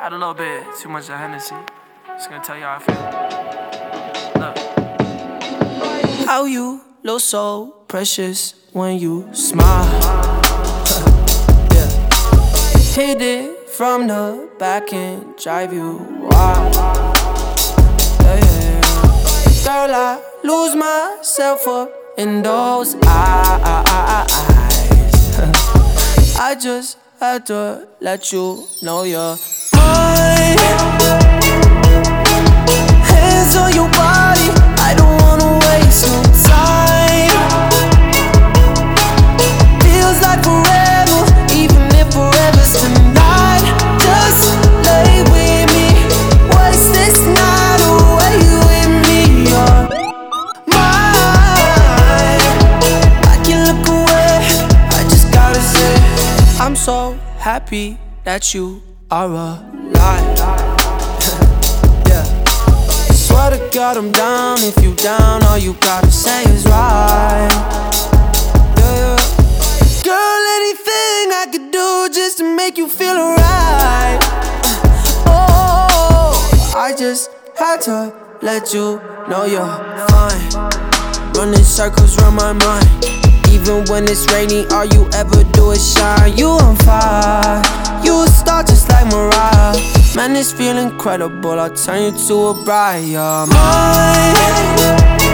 Had a little bit too much of Hennessy. Just gonna tell you how I feel. Look. How you look so precious when you smile. Yeah. Hit it from the back and drive you wild. Yeah, yeah, yeah. Girl, I lose myself up in those eyes. I just had to let you know you're mine. Hands on your body, I don't wanna waste no time. Feels like forever, even if forever's tonight. Just lay with me, waste this night away with me. You're mine. I can look away, I just gotta say I'm so happy that you are alive. Yeah. Swear to God I'm down. If you down, all you gotta say is right. Yeah, yeah. Girl, anything I could do just to make you feel alright. Oh, I just had to let you know you're fine. Running circles around my mind. Even when it's rainy, all you ever do is shine. You on fire, you a star just like Mariah. Man, this feel incredible, I'll turn you to a bride. You're mine.